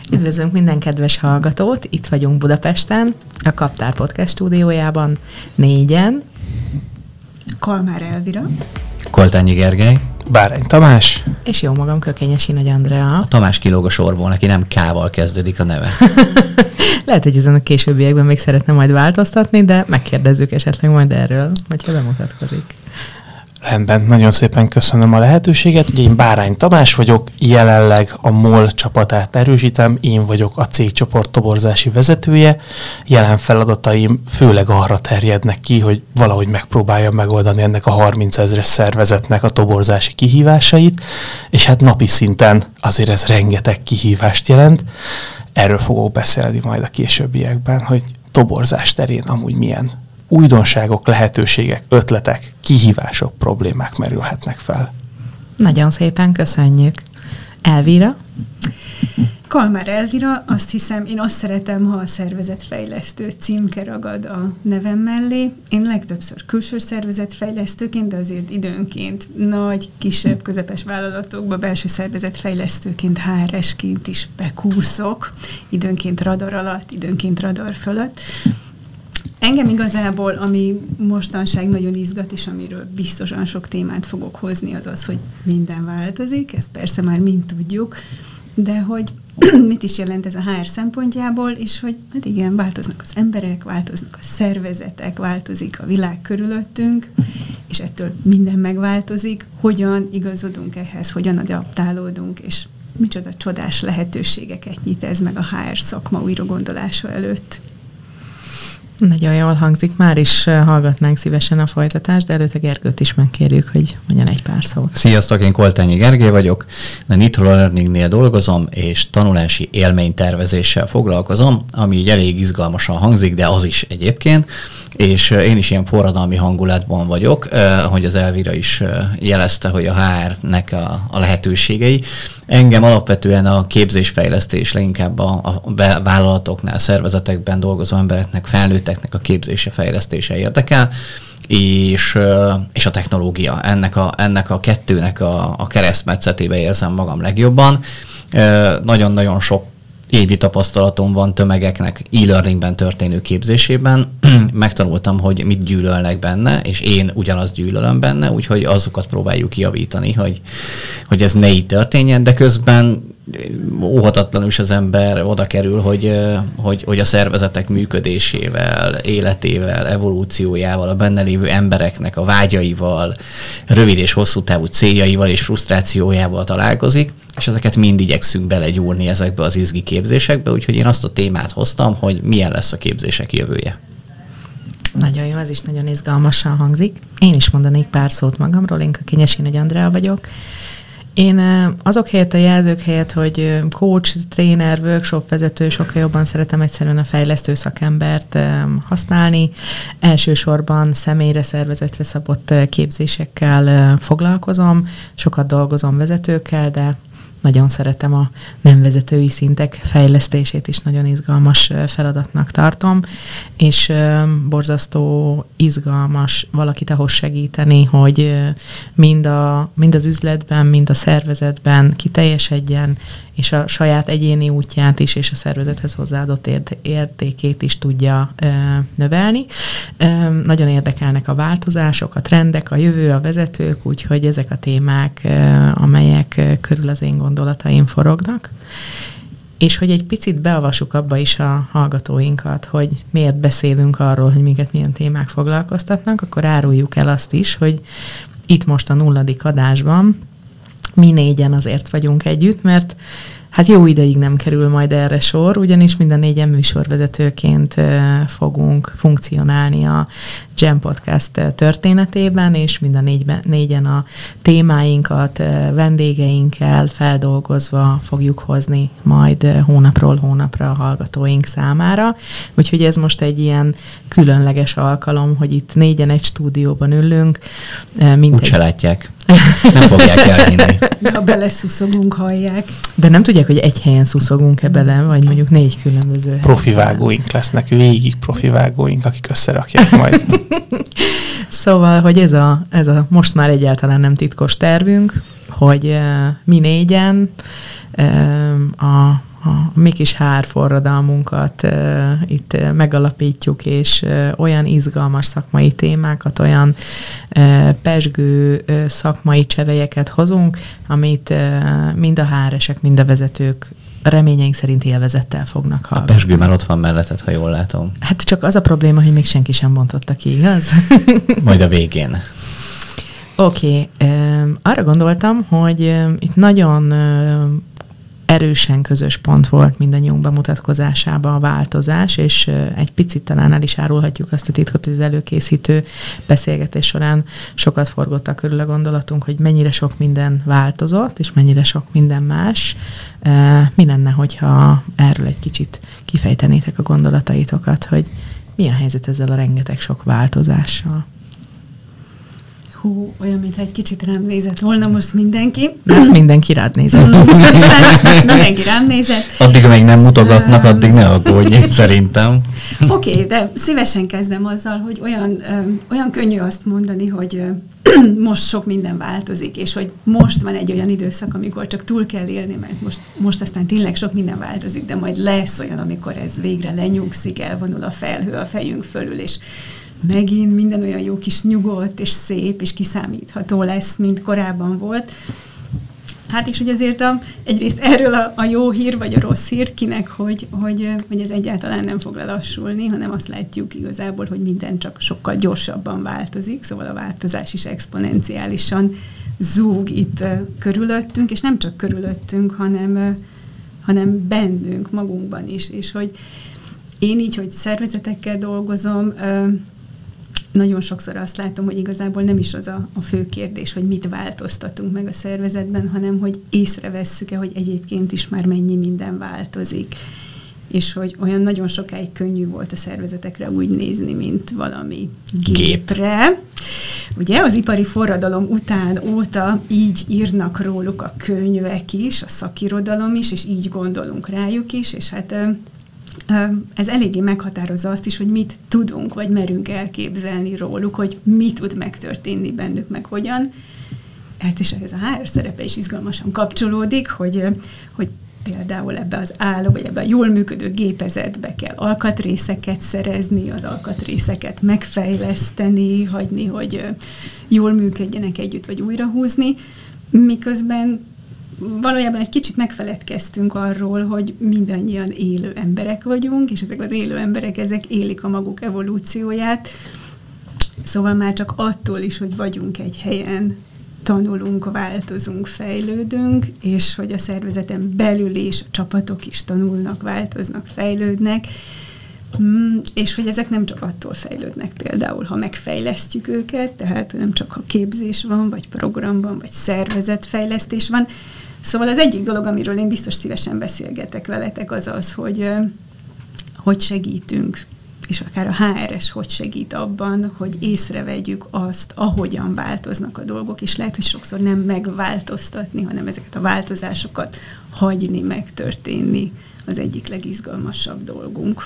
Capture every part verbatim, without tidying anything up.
Üdvözlünk minden kedves hallgatót, itt vagyunk Budapesten, a Kaptár Podcast stúdiójában, négyen. Kalmár Elvira, Koltányi Gergely, Bárány Tamás, és jó magam, Kökényesi Nagy Andrea. A Tamás kilóg a sorból, neki nem K-val kezdődik a neve. Lehet, hogy ezen a későbbiekben még szeretne majd változtatni, de megkérdezzük esetleg majd erről, hogyha bemutatkozik. Rendben, nagyon szépen köszönöm a lehetőséget. Ugye én Bárány Tamás vagyok, jelenleg a MOL csapatát erősítem, én vagyok a cégcsoport toborzási vezetője. Jelen feladataim főleg arra terjednek ki, hogy valahogy megpróbáljam megoldani ennek a harmincezres szervezetnek a toborzási kihívásait, és hát napi szinten azért ez rengeteg kihívást jelent. Erről fogok beszélni majd a későbbiekben, hogy toborzás terén amúgy milyen újdonságok, lehetőségek, ötletek, kihívások, problémák merülhetnek fel. Nagyon szépen köszönjük. Elvira? Kalmár Elvira, azt hiszem, én azt szeretem, ha a szervezetfejlesztő címke ragad a nevem mellé. Én legtöbbször külső szervezetfejlesztőként, de azért időnként nagy, kisebb, közepes vállalatokba belső szervezetfejlesztőként, há er es-ként is bekúszok, időnként radar alatt, időnként radar fölött. Engem igazából, ami mostanság nagyon izgat, és amiről biztosan sok témát fogok hozni, az az, hogy minden változik, ezt persze már mind tudjuk, de hogy mit is jelent ez a há er szempontjából, és hogy hát igen, változnak az emberek, változnak a szervezetek, változik a világ körülöttünk, és ettől minden megváltozik, hogyan igazodunk ehhez, hogyan adaptálódunk, és micsoda csodás lehetőségeket nyit ez meg a há er szakma újragondolása előtt. Nagyon jól hangzik, már is hallgatnánk szívesen a folytatást, de előtte Gergőt is megkérjük, hogy mondjon egy pár szót. Sziasztok, én Koltányi Gergely vagyok, a Nitro Learningnél dolgozom, és tanulási élménytervezéssel foglalkozom, ami így elég izgalmasan hangzik, de az is egyébként, és én is ilyen forradalmi hangulatban vagyok, ahogy az Elvira is jelezte, hogy a há er-nek a, a lehetőségei. Engem alapvetően a képzésfejlesztés, leginkább a, a vállalatoknál, szervezetekben dolgozó embereknek, felnőtteknek a képzése, fejlesztése érdekel, és, és a technológia. Ennek a, ennek a kettőnek a, a keresztmetszetébe érzem magam legjobban. Nagyon-nagyon sok évi tapasztalatom van tömegeknek e-learningben történő képzésében. Megtanultam, hogy mit gyűlölnek benne, és én ugyanazt gyűlölöm benne, úgyhogy azokat próbáljuk javítani, hogy, hogy ez ne így történjen, de közben óhatatlanul is az ember oda kerül, hogy, hogy, hogy a szervezetek működésével, életével, evolúciójával, a benne lévő embereknek a vágyaival, rövid és hosszú távú céljaival és frusztrációjával találkozik, és ezeket mind igyekszünk belegyúrni ezekbe az izgi képzésekbe, úgyhogy én azt a témát hoztam, hogy milyen lesz a képzések jövője. Nagyon jó, ez is nagyon izgalmasan hangzik. Én is mondanék pár szót magamról, én Kökényesi Nagy Andrea vagyok. Én azok helyett, a jelzők helyett, hogy coach, tréner, workshop vezető, sokkal jobban szeretem egyszerűen a fejlesztő szakembert használni. Elsősorban személyre, szervezetre szabott képzésekkel foglalkozom, sokat dolgozom vezetőkkel, de nagyon szeretem a nem vezetői szintek fejlesztését is, nagyon izgalmas feladatnak tartom, és borzasztó izgalmas valakit ahhoz segíteni, hogy mind, a, mind az üzletben, mind a szervezetben kiteljesedjen, és a saját egyéni útját is, és a szervezethez hozzáadott értékét is tudja ö, növelni. Ö, nagyon érdekelnek a változások, a trendek, a jövő, a vezetők, úgyhogy ezek a témák, ö, amelyek körül az én gondolataim forognak. És hogy egy picit beavassuk abba is a hallgatóinkat, hogy miért beszélünk arról, hogy minket milyen témák foglalkoztatnak, akkor áruljuk el azt is, hogy itt most a nulladik adásban mi négyen azért vagyunk együtt, mert hát jó ideig nem kerül majd erre sor, ugyanis mind a négyen műsorvezetőként fogunk funkcionálni a Jam Podcast történetében, és mind a négyben, négyen a témáinkat vendégeinkkel feldolgozva fogjuk hozni majd hónapról hónapra a hallgatóink számára. Úgyhogy ez most egy ilyen különleges alkalom, hogy itt négyen egy stúdióban ülünk. Úgy se látják. Nem fogják elhinni. De ha beleszuszogunk, hallják. De nem tudják, hogy egy helyen szuszogunk-e bele, vagy mondjuk négy különböző helyen. Profivágóink lesznek, végig profivágóink, akik összerakják majd. Szóval, hogy ez a, ez a most már egyáltalán nem titkos tervünk, hogy uh, mi négyen uh, a, a mi kis há er forradalmunkat uh, itt uh, megalapítjuk, és uh, olyan izgalmas szakmai témákat, olyan uh, pezsgő uh, szakmai csevelyeket hozunk, amit uh, mind a há er-esek, mind a vezetők reményeink szerint élvezettel fognak hallgatni. A pezsgő már ott van melletted, ha jól látom. Hát csak az a probléma, hogy még senki sem bontotta ki, igaz? Majd a végén. Oké, okay. Arra gondoltam, hogy itt nagyon erősen közös pont volt mindannyiunk bemutatkozásában a változás, és egy picit talán el is árulhatjuk azt a titkot, hogy az előkészítő beszélgetés során sokat forgottak körül a gondolatunk, hogy mennyire sok minden változott, és mennyire sok minden más. Mi lenne, hogyha erről egy kicsit kifejtenétek a gondolataitokat, hogy mi a helyzet ezzel a rengeteg sok változással? Hú, olyan, mintha egy kicsit rám nézett volna most mindenki. Hát mindenki rád nézett. Mindenki rám nézett. Addig még nem mutogatnak, addig ne aggódj, szerintem. Oké, okay, de szívesen kezdem azzal, hogy olyan, ö, olyan könnyű azt mondani, hogy ö, most sok minden változik, és hogy most van egy olyan időszak, amikor csak túl kell élni, mert most, most aztán tényleg sok minden változik, de majd lesz olyan, amikor ez végre lenyugszik, elvonul a felhő a fejünk fölül, és megint minden olyan jó kis nyugodt, és szép, és kiszámítható lesz, mint korábban volt. Hát és hogy azért a, egyrészt erről a, a jó hír, vagy a rossz hír kinek, hogy, hogy, hogy ez egyáltalán nem fog lelassulni, hanem azt látjuk igazából, hogy minden csak sokkal gyorsabban változik, szóval a változás is exponenciálisan zúg itt uh, körülöttünk, és nem csak körülöttünk, hanem, uh, hanem bennünk, magunkban is, és hogy én így, hogy szervezetekkel dolgozom, uh, nagyon sokszor azt látom, hogy igazából nem is az a, a fő kérdés, hogy mit változtatunk meg a szervezetben, hanem hogy észrevesszük-e, hogy egyébként is már mennyi minden változik. És hogy olyan nagyon sokáig könnyű volt a szervezetekre úgy nézni, mint valami gépre. Gép. Ugye az ipari forradalom után óta így írnak róluk a könyvek is, a szakirodalom is, és így gondolunk rájuk is, és hát ez eléggé meghatározza azt is, hogy mit tudunk, vagy merünk elképzelni róluk, hogy mi tud megtörténni bennük, meg hogyan. Hát és ez a há er szerepe is izgalmasan kapcsolódik, hogy, hogy például ebbe az álló, vagy ebbe a jól működő gépezetbe kell alkatrészeket szerezni, az alkatrészeket megfejleszteni, hagyni, hogy jól működjenek együtt, vagy újrahúzni, miközben valójában egy kicsit megfeledkeztünk arról, hogy mindannyian élő emberek vagyunk, és ezek az élő emberek, ezek élik a maguk evolúcióját. Szóval már csak attól is, hogy vagyunk egy helyen, tanulunk, változunk, fejlődünk, és hogy a szervezeten belül is a csapatok is tanulnak, változnak, fejlődnek, és hogy ezek nem csak attól fejlődnek például, ha megfejlesztjük őket, tehát nem csak ha képzés van, vagy program van, vagy szervezetfejlesztés van. Szóval az egyik dolog, amiről én biztos szívesen beszélgetek veletek, az az, hogy hogy segítünk, és akár a há er es hogy segít abban, hogy észrevegyük azt, ahogyan változnak a dolgok, és lehet, hogy sokszor nem megváltoztatni, hanem ezeket a változásokat hagyni, megtörténni az egyik legizgalmasabb dolgunk.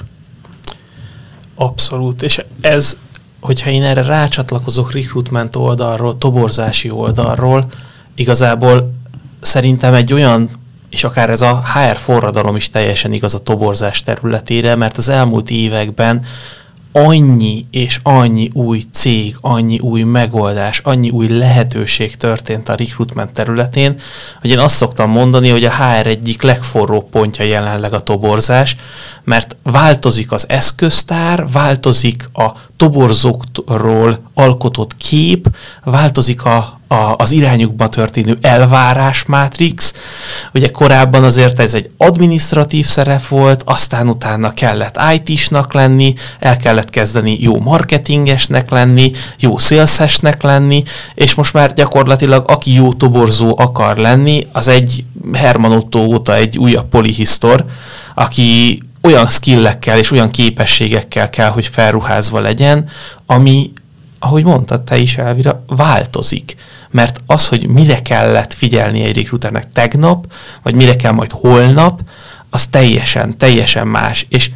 Abszolút, és ez, hogyha én erre rácsatlakozok recruitment oldalról, toborzási oldalról, igazából szerintem egy olyan, és akár ez a há er forradalom is teljesen igaz a toborzás területére, mert az elmúlt években annyi és annyi új cég, annyi új megoldás, annyi új lehetőség történt a recruitment területén, hogy én azt szoktam mondani, hogy a há er egyik legforróbb pontja jelenleg a toborzás, mert változik az eszköztár, változik a toborzókról alkotott kép, változik a, a, az irányukban történő elvárásmátrix. Ugye korábban azért ez egy adminisztratív szerep volt, aztán utána kellett í té-snak lenni, el kellett kezdeni jó marketingesnek lenni, jó salesesnek lenni, és most már gyakorlatilag aki jó toborzó akar lenni, az egy Herman Otto óta egy újabb polihisztor, aki olyan skillekkel és olyan képességekkel kell, hogy felruházva legyen, ami, ahogy mondtad te is, Elvira, változik. Mert az, hogy mire kellett figyelni egy recruiternek tegnap, vagy mire kell majd holnap, az teljesen, teljesen más. És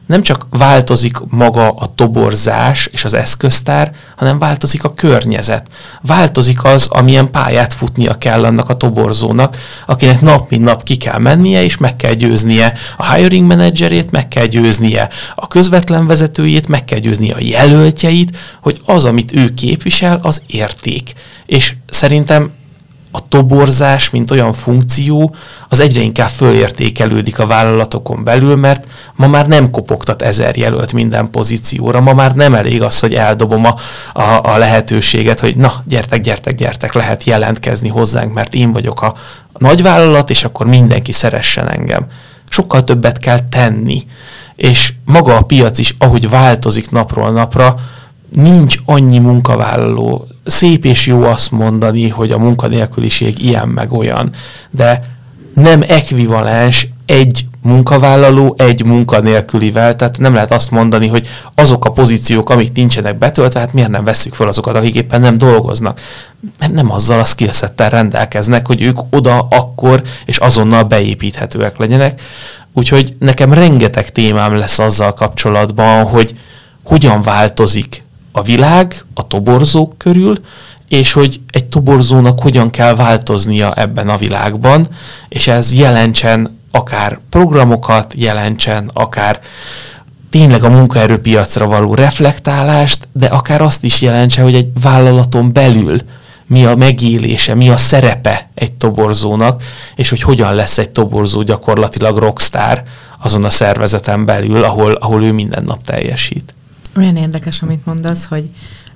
nem csak változik maga a toborzás és az eszköztár, hanem változik a környezet. Változik az, amilyen pályát futnia kell annak a toborzónak, akinek nap mint nap ki kell mennie, és meg kell győznie a hiring managerét, meg kell győznie a közvetlen vezetőjét, meg kell győznie a jelöltjeit, hogy az, amit ő képvisel, az érték. És szerintem a toborzás, mint olyan funkció, az egyre inkább fölértékelődik a vállalatokon belül, mert ma már nem kopogtat ezer jelölt minden pozícióra, ma már nem elég az, hogy eldobom a, a, a lehetőséget, hogy na, gyertek, gyertek, gyertek, lehet jelentkezni hozzánk, mert én vagyok a nagyvállalat, és akkor mindenki szeressen engem. Sokkal többet kell tenni, és maga a piac is, ahogy változik napról napra, nincs annyi munkavállaló. Szép és jó azt mondani, hogy a munkanélküliség ilyen meg olyan, de nem ekvivalens egy munkavállaló egy munkanélkülivel, tehát nem lehet azt mondani, hogy azok a pozíciók, amik nincsenek betöltve, hát miért nem vesszük fel azokat, akik éppen nem dolgoznak. Mert nem azzal a skillsettel rendelkeznek, hogy ők oda, akkor és azonnal beépíthetőek legyenek. Úgyhogy nekem rengeteg témám lesz azzal kapcsolatban, hogy hogyan változik a világ a toborzók körül, és hogy egy toborzónak hogyan kell változnia ebben a világban, és ez jelentsen akár programokat, jelentsen akár tényleg a munkaerőpiacra való reflektálást, de akár azt is jelentse, hogy egy vállalaton belül mi a megélése, mi a szerepe egy toborzónak, és hogy hogyan lesz egy toborzó gyakorlatilag rockstar azon a szervezeten belül, ahol, ahol ő minden nap teljesít. Olyan érdekes, amit mondasz, hogy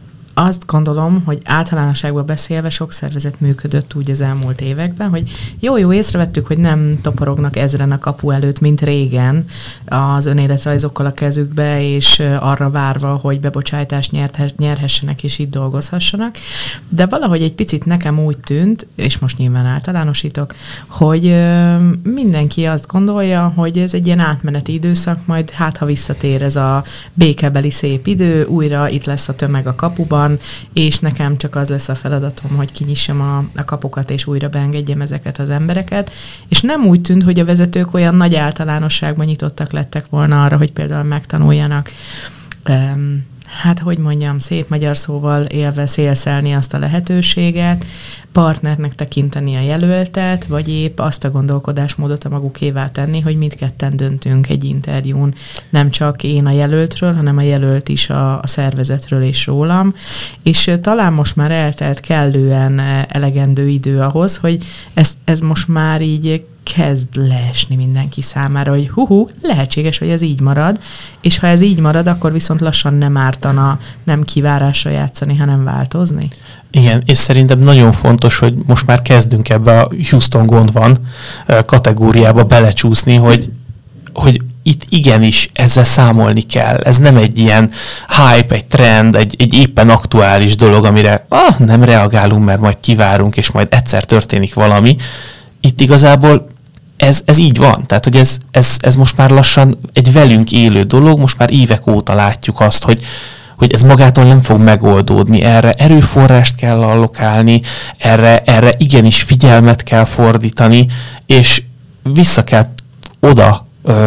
azt gondolom, hogy általánosságban beszélve sok szervezet működött úgy az elmúlt években, hogy jó-jó észrevettük, hogy nem toporognak ezren a kapu előtt, mint régen az önéletrajzokkal a kezükbe, és arra várva, hogy bebocsájtást nyerhessenek és itt dolgozhassanak. De valahogy egy picit nekem úgy tűnt, és most nyilván általánosítok, hogy mindenki azt gondolja, hogy ez egy ilyen átmeneti időszak, majd hát ha visszatér ez a békebeli szép idő, újra itt lesz a tömeg a kapuban, és nekem csak az lesz a feladatom, hogy kinyissam a, a kapukat, és újra beengedjem ezeket az embereket. És nem úgy tűnt, hogy a vezetők olyan nagy általánosságban nyitottak lettek volna arra, hogy például megtanuljanak, um, hát hogy mondjam, szép magyar szóval élve szélszelni azt a lehetőséget, partnernek tekinteni a jelöltet, vagy épp azt a gondolkodásmódot a magukévá tenni, hogy mindketten döntünk egy interjún. Nem csak én a jelöltről, hanem a jelölt is a, a szervezetről és rólam. És uh, talán most már eltelt kellően uh, elegendő idő ahhoz, hogy ez, ez most már így kezd leesni mindenki számára, hogy hú, lehetséges, hogy ez így marad, és ha ez így marad, akkor viszont lassan nem ártana nem kivárásra játszani, hanem változni. Igen, és szerintem nagyon fontos, hogy most már kezdünk ebbe a Houston gond van kategóriába belecsúszni, hogy, hogy itt igenis ezzel számolni kell. Ez nem egy ilyen hype, egy trend, egy, egy éppen aktuális dolog, amire ah, nem reagálunk, mert majd kivárunk, és majd egyszer történik valami. Itt igazából ez, ez így van. Tehát, hogy ez, ez, ez most már lassan egy velünk élő dolog, most már évek óta látjuk azt, hogy, hogy ez magától nem fog megoldódni. Erre erőforrást kell allokálni, erre, erre igenis figyelmet kell fordítani, és vissza kell oda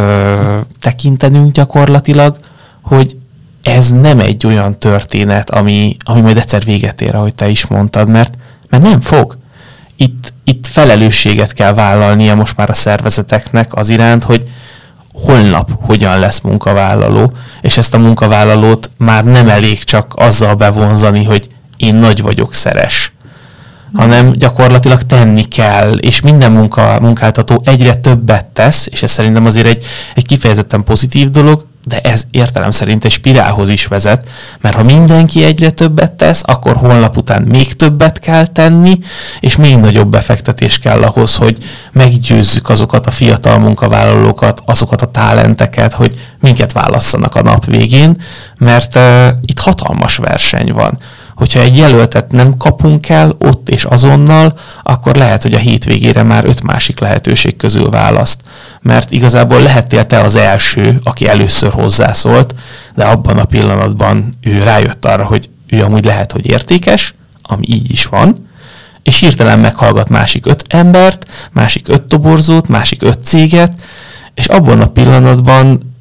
ö, tekintenünk gyakorlatilag, hogy ez nem egy olyan történet, ami, ami majd egyszer véget ér, ahogy te is mondtad, mert, mert nem fog. Itt, itt felelősséget kell vállalnia most már a szervezeteknek az iránt, hogy holnap hogyan lesz munkavállaló, és ezt a munkavállalót már nem elég csak azzal bevonzani, hogy én nagy vagyok, szeres, hanem gyakorlatilag tenni kell, és minden munka, munkáltató egyre többet tesz, és ez szerintem azért egy, egy kifejezetten pozitív dolog, de ez értelem szerint egy spirálhoz is vezet, mert ha mindenki egyre többet tesz, akkor holnap után még többet kell tenni, és még nagyobb befektetés kell ahhoz, hogy meggyőzzük azokat a fiatal munkavállalókat, azokat a talenteket, hogy minket válasszanak a nap végén, mert uh, itt hatalmas verseny van. Hogyha egy jelöltet nem kapunk el ott és azonnal, akkor lehet, hogy a hétvégére már öt másik lehetőség közül választ. Mert igazából lehettél te az első, aki először hozzászólt, de abban a pillanatban ő rájött arra, hogy ő amúgy lehet, hogy értékes, ami így is van, és hirtelen meghallgat másik öt embert, másik öt toborzót, másik öt céget, és abban a pillanatban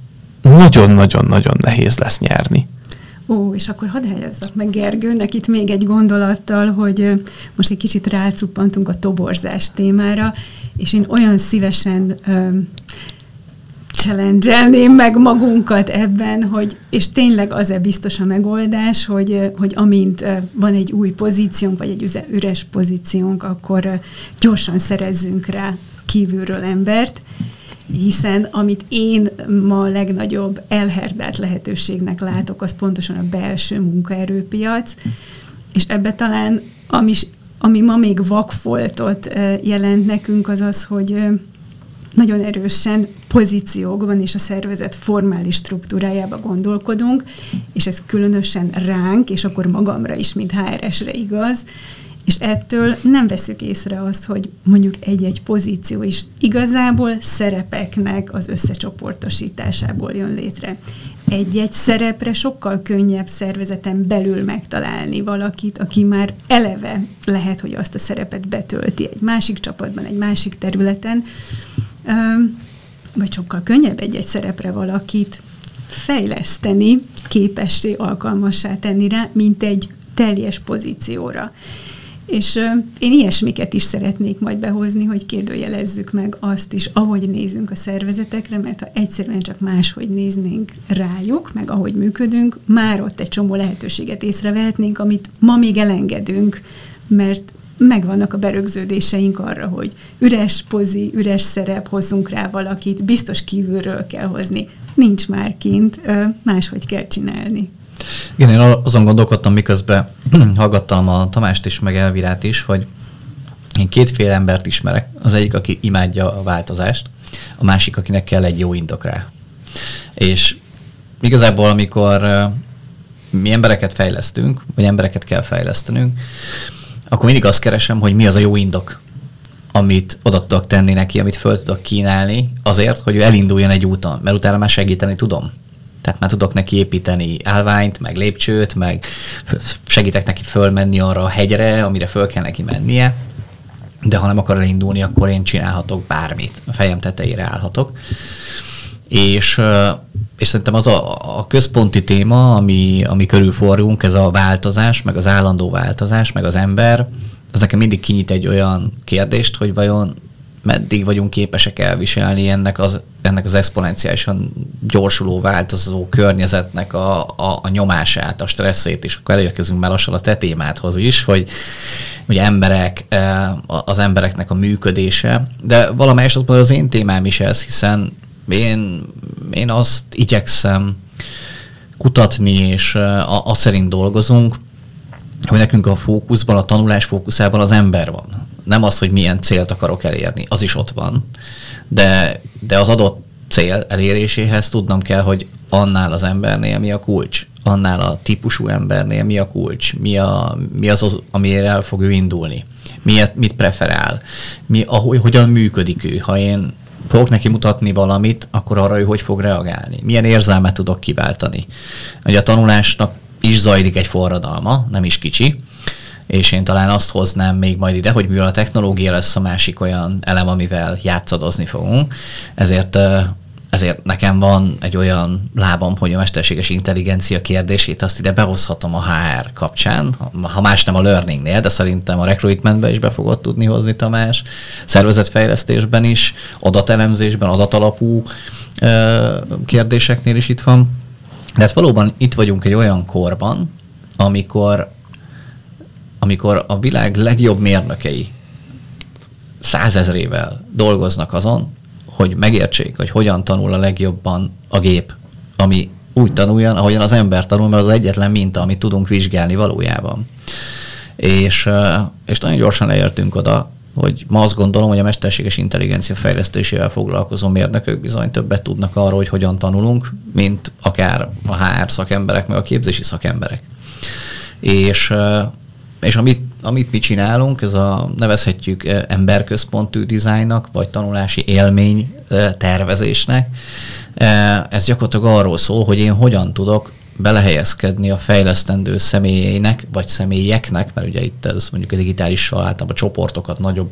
nagyon-nagyon-nagyon nehéz lesz nyerni. Ó, és akkor hadd helyezzak meg Gergőnek itt még egy gondolattal, hogy most egy kicsit rácuppantunk a toborzás témára, és én olyan szívesen um, challenge-elném meg magunkat ebben, hogy, és tényleg az-e biztos a megoldás, hogy, hogy amint van egy új pozíciónk, vagy egy üres pozíciónk, akkor gyorsan szerezzünk rá kívülről embert, hiszen amit én ma a legnagyobb elherdált lehetőségnek látok, az pontosan a belső munkaerőpiac, és ebbe talán, ami, ami ma még vakfoltot jelent nekünk, az az, hogy nagyon erősen pozíciókban és a szervezet formális struktúrájába gondolkodunk, és ez különösen ránk, és akkor magamra is, mint há er esre igaz, és ettől nem veszük észre azt, hogy mondjuk egy-egy pozíció is igazából szerepeknek az összecsoportosításából jön létre. Egy-egy szerepre sokkal könnyebb szervezeten belül megtalálni valakit, aki már eleve lehet, hogy azt a szerepet betölti egy másik csapatban, egy másik területen, vagy sokkal könnyebb egy-egy szerepre valakit fejleszteni, képessé, alkalmassá tenni rá, mint egy teljes pozícióra. És uh, én ilyesmiket is szeretnék majd behozni, hogy kérdőjelezzük meg azt is, ahogy nézünk a szervezetekre, mert ha egyszerűen csak máshogy néznénk rájuk, meg ahogy működünk, már ott egy csomó lehetőséget észrevehetnénk, amit ma még elengedünk, mert megvannak a berögződéseink arra, hogy üres pozi, üres szerep, hozzunk rá valakit, biztos kívülről kell hozni. Nincs már kint, uh, máshogy kell csinálni. Igen, én azon gondolkodtam, miközben hallgattam a Tamást is, meg Elvirát is, hogy én kétféle embert ismerek. Az egyik, aki imádja a változást, a másik, akinek kell egy jó indok rá. És igazából, amikor mi embereket fejlesztünk, vagy embereket kell fejlesztenünk, akkor mindig azt keresem, hogy mi az a jó indok, amit oda tudok tenni neki, amit föl tudok kínálni, azért, hogy ő elinduljon egy úton, mert utána már segíteni tudom. Tehát már tudok neki építeni állványt, meg lépcsőt, meg segítek neki fölmenni arra a hegyre, amire föl kell neki mennie, de ha nem akar elindulni, akkor én csinálhatok bármit, a fejem tetejére állhatok. És, és szerintem az a, a központi téma, ami, ami körül forgunk, ez a változás, meg az állandó változás, meg az ember, az nekem mindig kinyit egy olyan kérdést, hogy vajon meddig vagyunk képesek elviselni ennek az, ennek az exponenciálisan gyorsuló, változó környezetnek a, a, a nyomását, a stresszét, és akkor elérkezünk már lassan a te témádhoz is, hogy, hogy emberek, az embereknek a működése, de valamelyest azt mondom, az én témám is ez, hiszen én, én azt igyekszem kutatni, és azt szerint dolgozunk, hogy nekünk a fókuszban, a tanulás fókuszában az ember van. Nem az, hogy milyen célt akarok elérni, az is ott van, de, de az adott cél eléréséhez tudnom kell, hogy annál az embernél mi a kulcs, annál a típusú embernél mi a kulcs, mi, a, mi az, az, amire el fog ő indulni, miért, mit preferál, mi, ahogy, hogyan működik ő. Ha én fogok neki mutatni valamit, akkor arra ő hogy fog reagálni, milyen érzelmet tudok kiváltani. Ugye a tanulásnak is zajlik egy forradalma, nem is kicsi, és én talán azt hoznám még majd ide, hogy mivel a technológia lesz a másik olyan elem, amivel játszadozni fogunk, ezért, ezért nekem van egy olyan lábam, hogy a mesterséges intelligencia kérdését azt ide behozhatom a há er kapcsán, ha más nem a learningnél, de szerintem a recruitmentben is be fogod tudni hozni, Tamás, szervezetfejlesztésben is, adatelemzésben, adatalapú kérdéseknél is itt van. De hát valóban itt vagyunk egy olyan korban, amikor amikor a világ legjobb mérnökei százezrével dolgoznak azon, hogy megértsék, hogy hogyan tanul a legjobban a gép, ami úgy tanuljon, ahogyan az ember tanul, mert az egyetlen minta, amit tudunk vizsgálni valójában. És, és nagyon gyorsan elértünk oda, hogy ma azt gondolom, hogy a mesterséges intelligencia fejlesztésével foglalkozó mérnökök bizony többet tudnak arról, hogy hogyan tanulunk, mint akár a há er szakemberek, meg a képzési szakemberek. És És amit, amit mi csinálunk, ez a nevezhetjük emberközpontú dizájnnak, vagy tanulási élmény tervezésnek, ez gyakorlatilag arról szól, hogy én hogyan tudok belehelyezkedni a fejlesztendő személyeinek, vagy személyeknek, mert ugye itt ez mondjuk a digitálissal általában a csoportokat nagyobb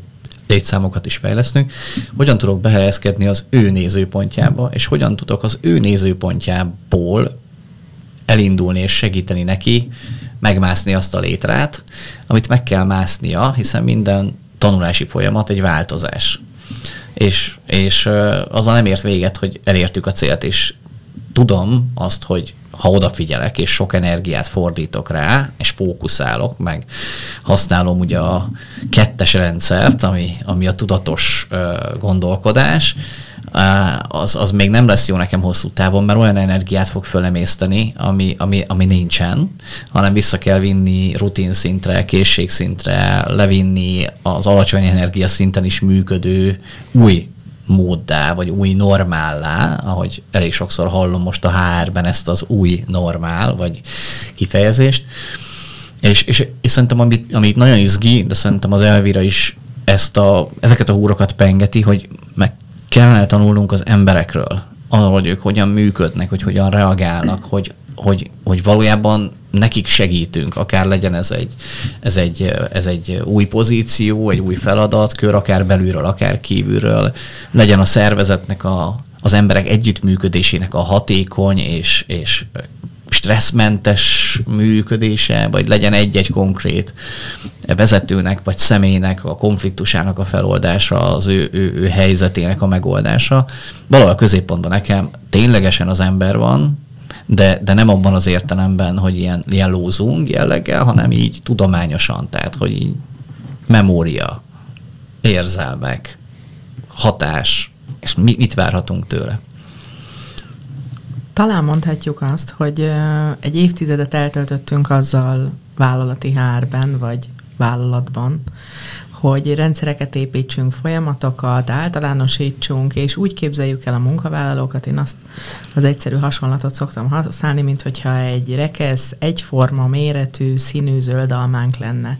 létszámokat is fejlesztünk, hogyan tudok behelyezkedni az ő nézőpontjába, és hogyan tudok az ő nézőpontjából elindulni és segíteni neki megmászni azt a létrát, amit meg kell másznia, hiszen minden tanulási folyamat egy változás. És, és azzal nem ért véget, hogy elértük a célt, és tudom azt, hogy ha odafigyelek, és sok energiát fordítok rá, és fókuszálok, meg használom ugye a kettes rendszert, ami, ami a tudatos uh, gondolkodás, uh, az, az még nem lesz jó nekem hosszú távon, mert olyan energiát fog fölemészteni, ami, ami, ami nincsen, hanem vissza kell vinni rutin szintre, készségszintre, levinni az alacsony energia szinten is működő új móddá, vagy új normállá, ahogy elég sokszor hallom most a há er-ben ezt az új normál, vagy kifejezést. És, és, és szerintem, amit, amit nagyon izgi, de szerintem az Elvira is ezt a, ezeket a húrokat pengeti, hogy meg kellene tanulnunk az emberekről, arról, hogy ők hogyan működnek, hogy hogyan reagálnak, hogy, hogy, hogy valójában nekik segítünk, akár legyen ez egy, ez, egy, ez egy új pozíció, egy új feladatkör, akár belülről, akár kívülről, legyen a szervezetnek, a, az emberek együttműködésének a hatékony és, és stresszmentes működése, vagy legyen egy-egy konkrét vezetőnek, vagy személynek a konfliktusának a feloldása, az ő, ő, ő helyzetének a megoldása. Valahol a középpontban nekem ténylegesen az ember van, De, de nem abban az értelemben, hogy ilyen, ilyen lózung jelleggel, hanem így tudományosan, tehát hogy így memória, érzelmek, hatás, és mit, mit várhatunk tőle. Talán mondhatjuk azt, hogy egy évtizedet eltöltöttünk azzal vállalati há er-ben, vagy vállalatban, hogy rendszereket építsünk, folyamatokat, általánosítsunk, és úgy képzeljük el a munkavállalókat. Én azt az egyszerű hasonlatot szoktam használni, mint hogyha egy rekesz, egyforma méretű, színű zöld almánk lenne.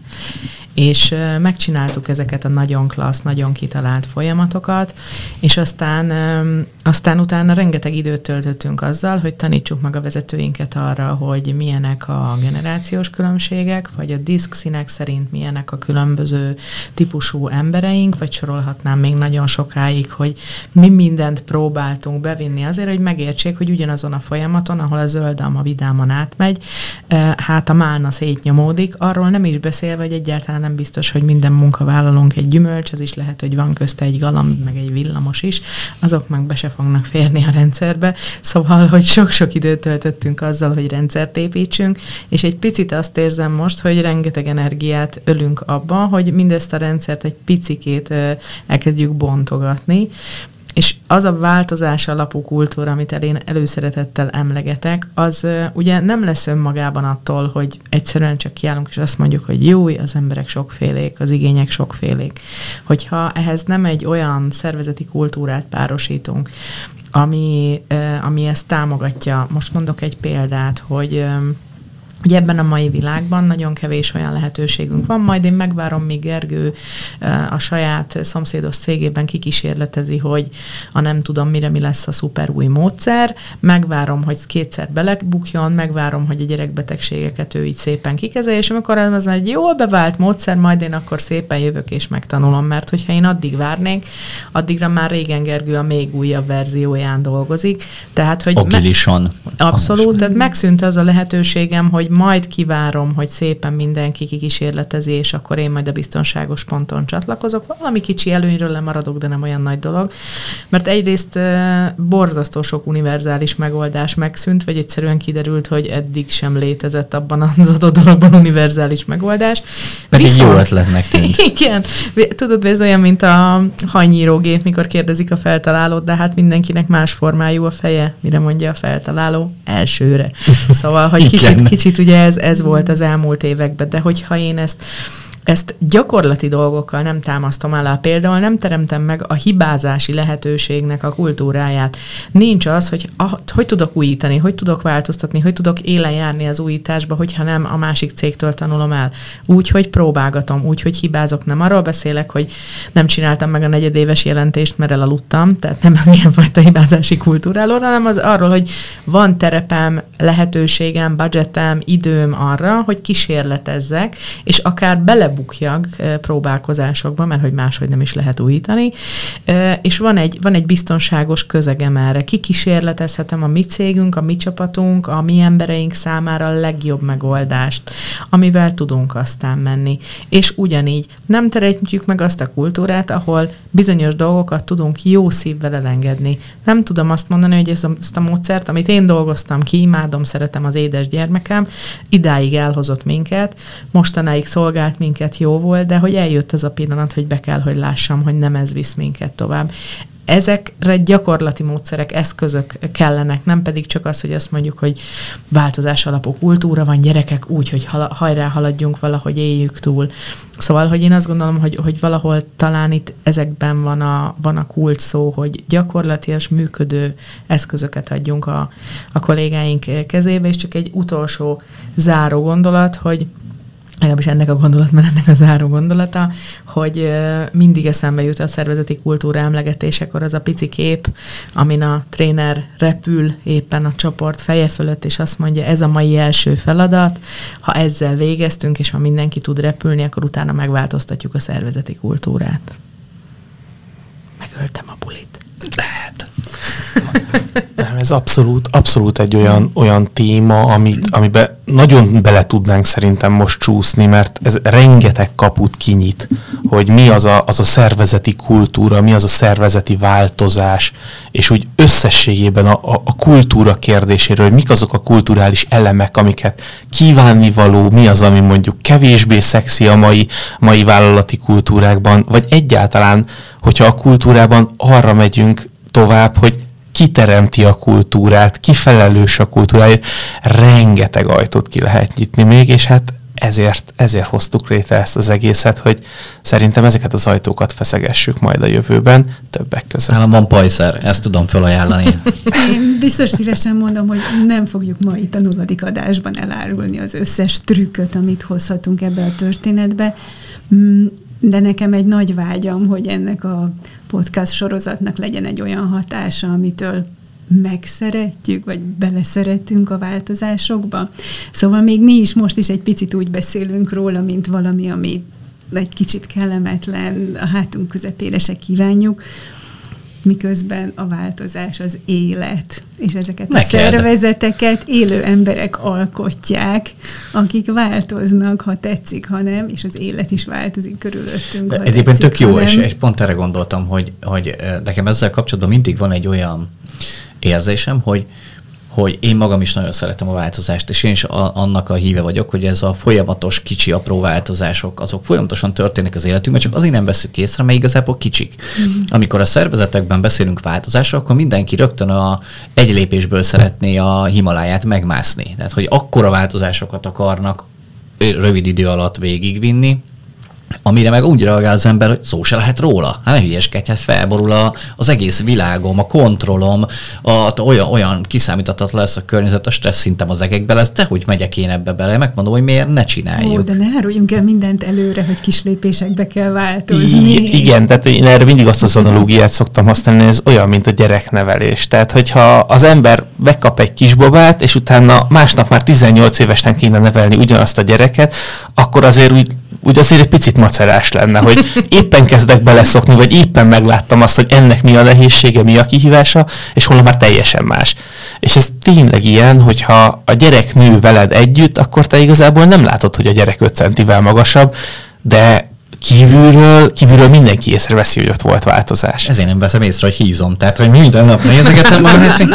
És megcsináltuk ezeket a nagyon klassz, nagyon kitalált folyamatokat, és aztán, aztán utána rengeteg időt töltöttünk azzal, hogy tanítsuk meg a vezetőinket arra, hogy milyenek a generációs különbségek, vagy a diszkszínek szerint milyenek a különböző típusú embereink, vagy sorolhatnám még nagyon sokáig, hogy mi mindent próbáltunk bevinni azért, hogy megértsék, hogy ugyanazon a folyamaton, ahol a zöld alma vidáman átmegy, hát a málna szétnyomódik, arról nem is beszélve, hogy egyáltalán nem biztos, hogy minden munkavállalónk egy gyümölcs, az is lehet, hogy van közte egy galamb, meg egy villamos is, azok meg be se fognak férni a rendszerbe. Szóval, hogy sok-sok időt töltöttünk azzal, hogy rendszert építsünk, és egy picit azt érzem most, hogy rengeteg energiát ölünk abba, hogy mindezt a rendszert egy picikét elkezdjük bontogatni, és az a változás alapú kultúra, amit én előszeretettel emlegetek, az uh, ugye nem lesz önmagában attól, hogy egyszerűen csak kiállunk, és azt mondjuk, hogy jó, az emberek sokfélék, az igények sokfélék. Hogyha ehhez nem egy olyan szervezeti kultúrát párosítunk, ami, uh, ami ezt támogatja. Most mondok egy példát, hogy um, Ugye ebben a mai világban nagyon kevés olyan lehetőségünk van, majd én megvárom, míg Gergő a saját szomszédos cégében kikísérletezi, hogy a nem tudom mire mi lesz a szuper új módszer, megvárom, hogy kétszer belebukjon, megvárom, hogy a gyerekbetegségeket ő így szépen kikezelje, és amikor ez egy jól bevált módszer, majd én akkor szépen jövök és megtanulom, mert hogyha én addig várnék, addigra már régen Gergő a még újabb verzióján dolgozik. Tehát, hogy Agilisan. Me- abszolút, tehát megszűnt az a lehetőségem, hogy majd kivárom, hogy szépen mindenki kikísérletezi, és akkor én majd a biztonságos ponton csatlakozok. Valami kicsi előnyről lemaradok, de nem olyan nagy dolog. Mert egyrészt e, borzasztó sok univerzális megoldás megszűnt, vagy egyszerűen kiderült, hogy eddig sem létezett abban az adott dologban univerzális megoldás. Meg egy jó ötletnek tűnt. Igen. Tudod, ez olyan, mint a hajnyírógép, mikor kérdezik a feltalálót, de hát mindenkinek más formájú a feje. Mire mondja a feltaláló? Elsőre. Szóval, hogy kicsit, kicsit ugye ez, ez volt az elmúlt években, de hogyha én ezt Ezt gyakorlati dolgokkal nem támasztom alá. Például nem teremtem meg a hibázási lehetőségnek a kultúráját. Nincs az, hogy a, hogy tudok újítani, hogy tudok változtatni, hogy tudok élen járni az újításba, hogyha nem a másik cégtől tanulom el. Úgy, hogy próbálgatom, úgy, hogy hibázok. Nem arról beszélek, hogy nem csináltam meg a negyedéves jelentést, mert elaludtam, tehát nem az ilyenfajta hibázási kultúráról, hanem az arról, hogy van terepem, lehetőségem, budgetem, időm arra, hogy kísérletezzek, és akár bele belebukjak próbálkozásokba, mert hogy máshogy nem is lehet újítani, és van egy, van egy biztonságos közegem erre. Kikísérletezhetem a mi cégünk, a mi csapatunk, a mi embereink számára a legjobb megoldást, amivel tudunk aztán menni. És ugyanígy nem teremtjük meg azt a kultúrát, ahol bizonyos dolgokat tudunk jó szívvel elengedni. Nem tudom azt mondani, hogy ezt a, ezt a módszert, amit én dolgoztam ki, imádom, szeretem az édes gyermekem, idáig elhozott minket, mostanáig szolgált minket, jó volt, de hogy eljött ez a pillanat, hogy be kell, hogy lássam, hogy nem ez visz minket tovább. Ezekre gyakorlati módszerek, eszközök kellenek, nem pedig csak az, hogy azt mondjuk, hogy változás alapú kultúra van, gyerekek, úgy, hogy hajrá haladjunk, valahogy éljük túl. Szóval, hogy én azt gondolom, hogy, hogy valahol talán itt ezekben van a, van a kulcs szó, hogy gyakorlatilag működő eszközöket adjunk a, a kollégáink kezébe, és csak egy utolsó záró gondolat, hogy legalábbis ennek a gondolatmenetnek a záró gondolata, hogy mindig eszembe jut a szervezeti kultúra emlegetésekor az a pici kép, amin a tréner repül éppen a csoport feje fölött, és azt mondja, ez a mai első feladat, ha ezzel végeztünk, és ha mindenki tud repülni, akkor utána megváltoztatjuk a szervezeti kultúrát. Megöltem a bulit. Lehet. Nem, ez abszolút, abszolút egy olyan, olyan téma, amit, amiben nagyon bele tudnánk szerintem most csúszni, mert ez rengeteg kaput kinyit, hogy mi az a, az a szervezeti kultúra, mi az a szervezeti változás, és úgy összességében a, a, a kultúra kérdéséről, hogy mik azok a kulturális elemek, amiket kívánnivaló, mi az, ami mondjuk kevésbé szexi a mai, mai vállalati kultúrákban, vagy egyáltalán, hogyha a kultúrában arra megyünk tovább, hogy ki teremti a kultúrát, ki felelős a kultúráért, rengeteg ajtót ki lehet nyitni még, és hát ezért, ezért hoztuk létre ezt az egészet, hogy szerintem ezeket az ajtókat feszegessük majd a jövőben, többek között. Nálam van pajszer, ezt tudom felajánlani. Én biztos szívesen mondom, hogy nem fogjuk ma itt a nulladik adásban elárulni az összes trükköt, amit hozhatunk ebbe a történetbe, de nekem egy nagy vágyam, hogy ennek a podcast sorozatnak legyen egy olyan hatása, amitől megszeretjük, vagy beleszeretünk a változásokba. Szóval még mi is most is egy picit úgy beszélünk róla, mint valami, ami egy kicsit kellemetlen, a hátunk közepére se kívánjuk, miközben a változás az élet, és ezeket Neked. a szervezeteket élő emberek alkotják, akik változnak, ha tetszik, ha nem, és az élet is változik körülöttünk. Egyébként tök jó, és, és pont erre gondoltam, hogy, hogy nekem ezzel kapcsolatban mindig van egy olyan érzésem, hogy hogy én magam is nagyon szeretem a változást, és én is a, annak a híve vagyok, hogy ez a folyamatos, kicsi, apró változások, azok folyamatosan történnek az életünkben, csak azért nem veszük észre, mert igazából kicsik. Mm. Amikor a szervezetekben beszélünk változásról, akkor mindenki rögtön a egy lépésből szeretné a Himaláját megmászni. Tehát, hogy akkora változásokat akarnak rövid idő alatt végigvinni, amire meg úgy reagál az ember, hogy szó se lehet róla. Hát ne hülyeskedj, hát felborul a, az egész világom, a kontrollom, a, olyan, olyan kiszámíthatatlan lesz a környezet, a stressz szintem az egekbe lesz, de hogy megyek én ebbe bele, megmondom, hogy miért ne csináljuk. Ó, de ne áruljunk el mindent előre, hogy kis lépésekbe kell változni. I- igen, tehát én erre mindig azt az analógiát szoktam használni, ez olyan, mint a gyereknevelés. Tehát, hogyha az ember megkap egy kisbabát, és utána másnap már tizennyolc évesen kéne nevelni ugyanazt a gyereket, akkor azért úgy úgy azért egy picit macerás lenne, hogy éppen kezdek beleszokni, vagy éppen megláttam azt, hogy ennek mi a nehézsége, mi a kihívása, és holnap már teljesen más. És ez tényleg ilyen, hogyha a gyerek nő veled együtt, akkor te igazából nem látod, hogy a gyerek öt centivel magasabb, de kívülről, kívülről mindenki észreveszi, hogy ott volt változás. Ezért nem veszem észre, hogy hízom, tehát hogy minden nap nézegetem magam.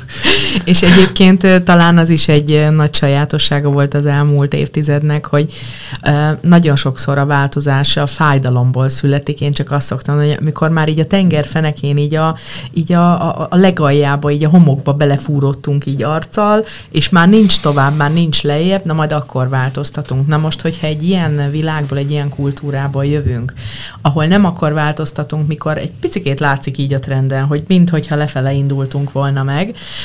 És egyébként talán az is egy nagy sajátossága volt az elmúlt évtizednek, hogy nagyon sokszor a változás a fájdalomból születik. Én csak azt szoktam, hogy amikor már így a tenger fenekén, így a, így a, a, a legaljába, így a homokba belefúródtunk így arccal, és már nincs tovább, már nincs lejjebb, na majd akkor változtatunk. Na most, hogyha egy ilyen világból, egy ilyen kultúrából jövünk, ahol nem akkor változtatunk, mikor egy picikét látszik így a trenden, hogy minthogyha lefele indultunk volna meg, ahol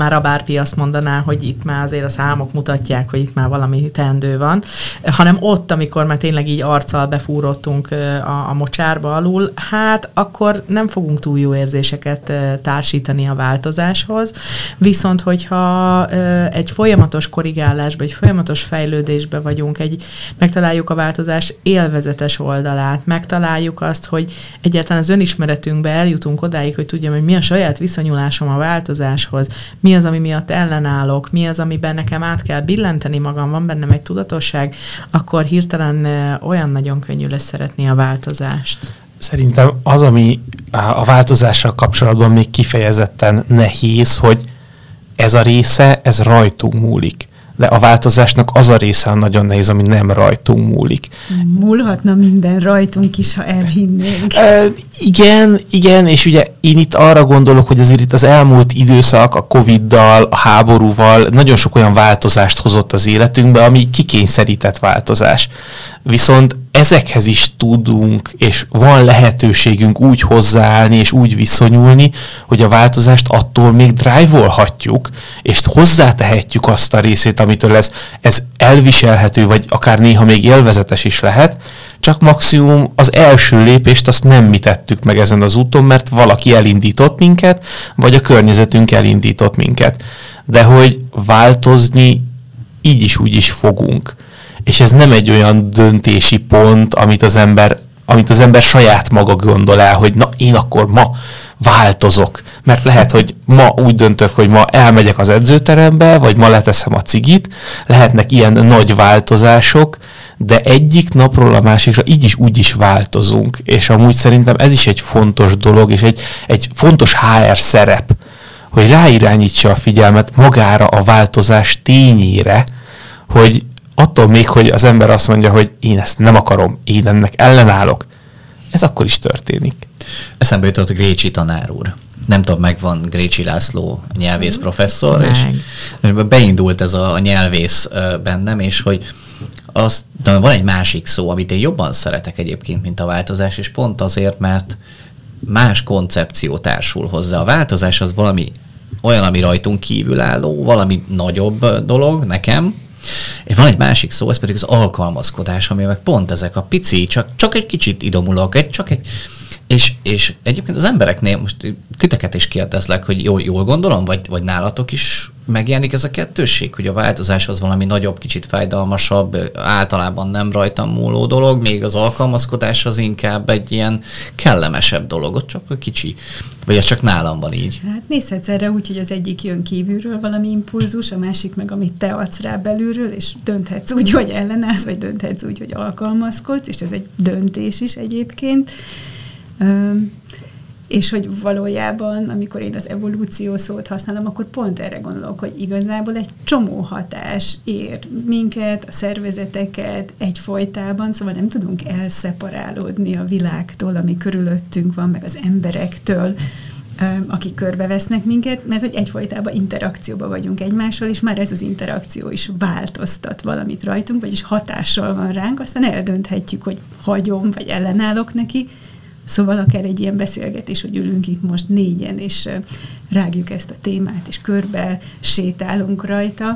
már a bárpi azt mondaná, hogy itt már azért a számok mutatják, hogy itt már valami teendő van, hanem ott, amikor már tényleg így arccal befúrottunk a, a mocsárba alul, hát akkor nem fogunk túl jó érzéseket társítani a változáshoz, viszont hogyha egy folyamatos korrigálásba, egy folyamatos fejlődésbe vagyunk, egy, megtaláljuk a változás élvezetes oldalát, megtaláljuk azt, hogy egyáltalán az önismeretünkbe eljutunk odáig, hogy tudjam, hogy mi a saját viszonyulásom a változáshoz, mi az, ami miatt ellenállok, mi az, amiben nekem át kell billenteni magam, van bennem egy tudatosság, akkor hirtelen olyan nagyon könnyű lesz szeretni a változást. Szerintem az, ami a változással kapcsolatban még kifejezetten nehéz, hogy ez a része, ez rajtunk múlik. De a változásnak az a része nagyon nehéz, ami nem rajtunk múlik. Múlhatna minden rajtunk is, ha elhinnénk. E, igen, igen, és ugye én itt arra gondolok, hogy azért itt az elmúlt időszak a Coviddal, a háborúval nagyon sok olyan változást hozott az életünkbe, ami kikényszerített változás. Viszont ezekhez is tudunk, és van lehetőségünk úgy hozzáállni, és úgy viszonyulni, hogy a változást attól még drive-olhatjuk, és hozzátehetjük azt a részét, amitől ez, ez elviselhető, vagy akár néha még élvezetes is lehet, csak maximum az első lépést azt nem mi tettük meg ezen az úton, mert valaki elindított minket, vagy a környezetünk elindított minket. De hogy változni így is úgy is fogunk. És ez nem egy olyan döntési pont, amit az ember, amit az ember saját maga gondol el, hogy na, én akkor ma változok. Mert lehet, hogy ma úgy döntök, hogy ma elmegyek az edzőterembe, vagy ma leteszem a cigit, lehetnek ilyen nagy változások, de egyik napról a másikra így is úgy is változunk. És amúgy szerintem ez is egy fontos dolog, és egy, egy fontos há er szerep, hogy ráirányítsa a figyelmet magára a változás tényére, hogy attól még, hogy az ember azt mondja, hogy én ezt nem akarom, én ennek ellenállok, ez akkor is történik. Eszembe jutott a Grécsi tanár úr. Nem tudom, megvan Grécsi László nyelvész professzor, Meg. és beindult ez a nyelvész bennem, és hogy az, de van egy másik szó, amit én jobban szeretek egyébként, mint a változás, és pont azért, mert más koncepció társul hozzá. A változás az valami olyan, ami rajtunk kívülálló, valami nagyobb dolog nekem, és van egy másik szó, ez pedig az alkalmazkodás, ami meg pont ezek a pici, csak, csak egy kicsit idomulok, egy, csak egy, és, és egyébként az embereknél, most titeket is kérdezlek, hogy jól, jól gondolom, vagy, vagy nálatok is megjelenik ez a kettősség, hogy a változás az valami nagyobb, kicsit fájdalmasabb, általában nem rajtam múló dolog, még az alkalmazkodás az inkább egy ilyen kellemesebb dolog, ott csak a kicsi. Vagy ez csak nálam van így? Hát nézhetsz erre úgy, hogy az egyik jön kívülről valami impulzus, a másik meg, amit te adsz rá belülről, és dönthetsz úgy, hogy ellenállsz, vagy dönthetsz úgy, hogy alkalmazkodsz, és ez egy döntés is egyébként. Üm, és hogy valójában, amikor én az evolúció szót használom, akkor pont erre gondolok, hogy igazából egy csomó hatás ér minket, a szervezeteket egyfolytában, szóval nem tudunk elszeparálódni a világtól, ami körülöttünk van, meg az emberektől, akik körbevesznek minket, mert hogy egyfolytában interakcióban vagyunk egymással, és már ez az interakció is változtat valamit rajtunk, vagyis hatással van ránk, aztán eldönthetjük, hogy hagyom, vagy ellenállok neki. Szóval akár egy ilyen beszélgetés, hogy ülünk itt most négyen, és rágjuk ezt a témát, és körbe sétálunk rajta,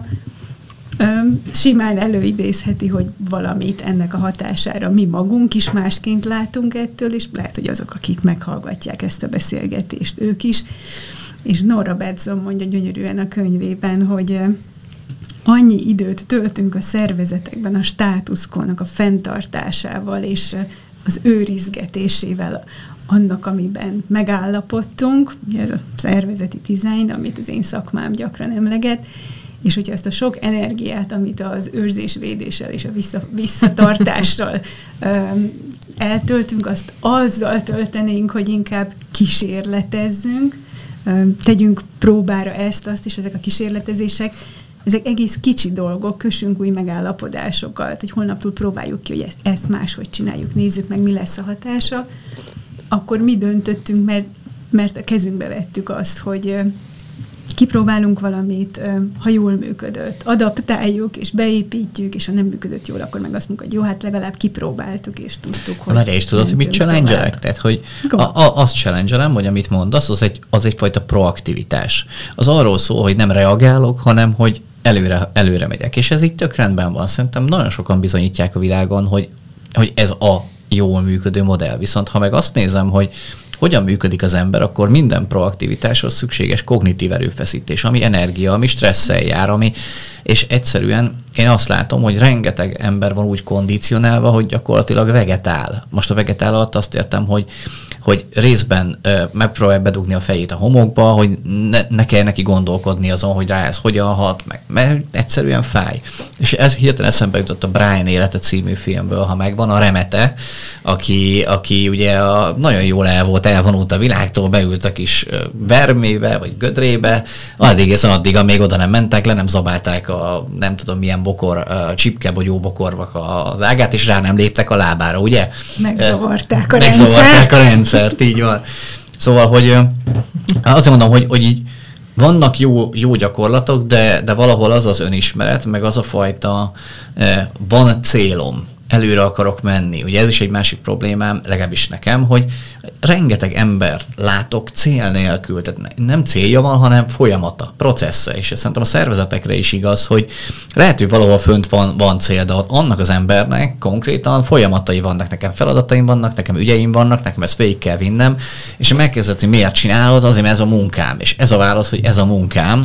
simán előidézheti, hogy valamit ennek a hatására mi magunk is másként látunk ettől, és lehet, hogy azok, akik meghallgatják ezt a beszélgetést, ők is. És Nora Bedson mondja gyönyörűen a könyvében, hogy annyi időt töltünk a szervezetekben a státuszkónak a fenntartásával, és az őrizgetésével annak, amiben megállapodtunk, ez a szervezeti design, amit az én szakmám gyakran emleget, és hogyha ezt a sok energiát, amit az őrzés-védéssel és a vissza, visszatartással um, eltöltünk, azt azzal töltenénk, hogy inkább kísérletezzünk, um, tegyünk próbára ezt, azt is, ezek a kísérletezések, ezek egész kicsi dolgok, kössünk új megállapodásokat, hogy holnaptól próbáljuk ki, hogy ezt, ezt máshogy csináljuk, nézzük meg, mi lesz a hatása, akkor mi döntöttünk, mert, mert a kezünkbe vettük azt, hogy kipróbálunk valamit, ha jól működött, adaptáljuk, és beépítjük, és ha nem működött jól, akkor meg azt mondjuk, hogy jó, hát legalább kipróbáltuk, és tudtuk, hogy... Már is tudod, hogy mit challenge-elek? Tehát, hogy a, a, azt challenge-elem, hogy amit mondasz, az, egy, az egyfajta proaktivitás. Az arról szól, hogy nem reagálok, hanem, hogy előre, előre megyek. És ez így tök rendben van. Szerintem nagyon sokan bizonyítják a világon, hogy, hogy ez a jól működő modell. Viszont ha meg azt nézem, hogy hogyan működik az ember, akkor minden proaktivitáshoz szükséges kognitív erőfeszítés, ami energia, ami stresszel jár, ami, és egyszerűen én azt látom, hogy rengeteg ember van úgy kondicionálva, hogy gyakorlatilag vegetál. Most a vegetál alatt azt értem, hogy hogy részben ö, megpróbálja bedugni a fejét a homokba, hogy ne, ne kell neki gondolkodni azon, hogy rá ez hogyan hat, meg, mert egyszerűen fáj. És ez hirtelen eszembe jutott a Brian élete című filmből, ha megvan, a Remete, aki, aki ugye a, nagyon jól el volt, elvonult a világtól, beült a kis vermébe, vagy gödrébe, addig és addig, amíg oda nem mentek, le nem zabálták a nem tudom milyen bokor, a csipkebogyó bokorvak az ágát, és rá nem léptek a lábára, ugye? Megzavarták a Megzavarták rendszert. a rendszert, így van. Szóval, hogy azért mondom, hogy, hogy így vannak jó, jó gyakorlatok, de, de valahol az az önismeret, meg az a fajta van célom, előre akarok menni. Ugye ez is egy másik problémám, legalábbis nekem, hogy rengeteg ember látok cél nélkül, tehát nem célja van, hanem folyamata, processze, és szerintem a szervezetekre is igaz, hogy lehet, hogy valahol fönt van, van cél, de ott annak az embernek konkrétan folyamatai vannak, nekem feladataim vannak, nekem ügyeim vannak, nekem ezt végig kell vinnem, és megkezdett, hogy miért csinálod, azért, mert ez a munkám, és ez a válasz, hogy ez a munkám.